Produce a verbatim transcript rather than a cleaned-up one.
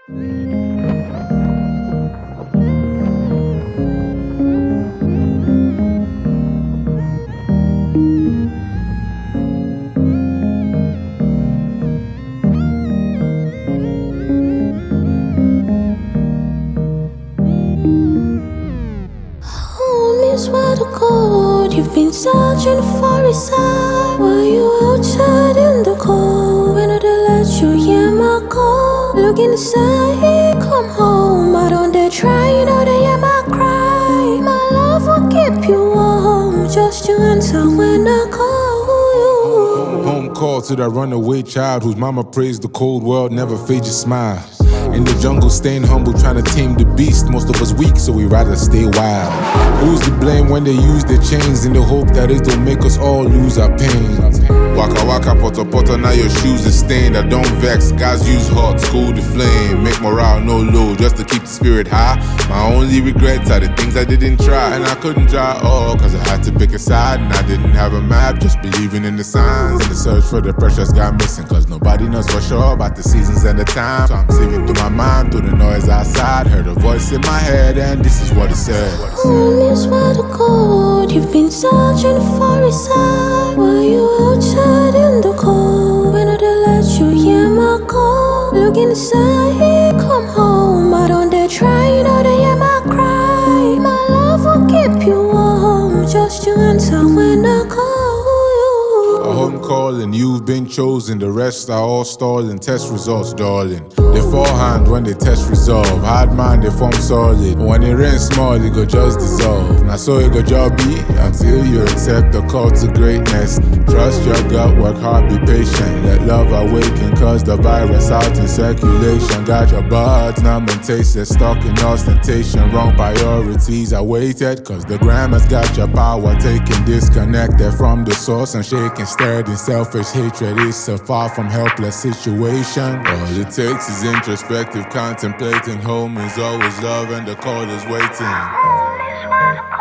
Swear to God, you've been searching for a sign. Were you outside in the cold? When did I let you hear my call? Looking to say, come home. I don't dare try, you know they hear my cry. My love will keep you warm, just to answer when I call you. Home call to that runaway child whose mama praised the cold world, never fade your smile. In the jungle, staying humble, trying to tame the beast. Most of us weak, so we rather stay wild. Who's to blame when they use their chains in the hope that it don't make us all lose our pain? Waka waka, poto poto, now your shoes are stained. I don't vex, guys use hot, school the flame. Make morale no low, just to keep the spirit high. My only regrets are the things I didn't try. And I couldn't try all, cause I had to pick a side. And I didn't have a map, just believing in the signs. In the search for the precious got missing, cause nobody knows for sure about the seasons and the time. So I'm saving through my mind, through the noise outside. Heard a voice in my head and this is what it said. Only swear to God, you've been searching for a sign. Were you outside in the cold? When did I let you hear my call? Looking to say, come home. I don't dare try, you know they hear my cry. My love will keep you warm, just to answer when I call you. A home call and you've been chosen. The rest are all stalling. Test results, darling. They forehand when they test resolve. Hard mind, they form solid. When it rains small, it go just dissolve. Now so it go job be until you accept the call to greatness. Trust your gut, work hard, be patient. Let love awaken, cause the virus out in circulation. Got your buds numb and tasted, stuck in ostentation. Wrong priorities I waited, cause the gram has got your power taken. Disconnected from the source and shaking, stirred in selfish hatred. It's a far from helpless situation. All it takes is introspective contemplating. Home is always love and the call is waiting.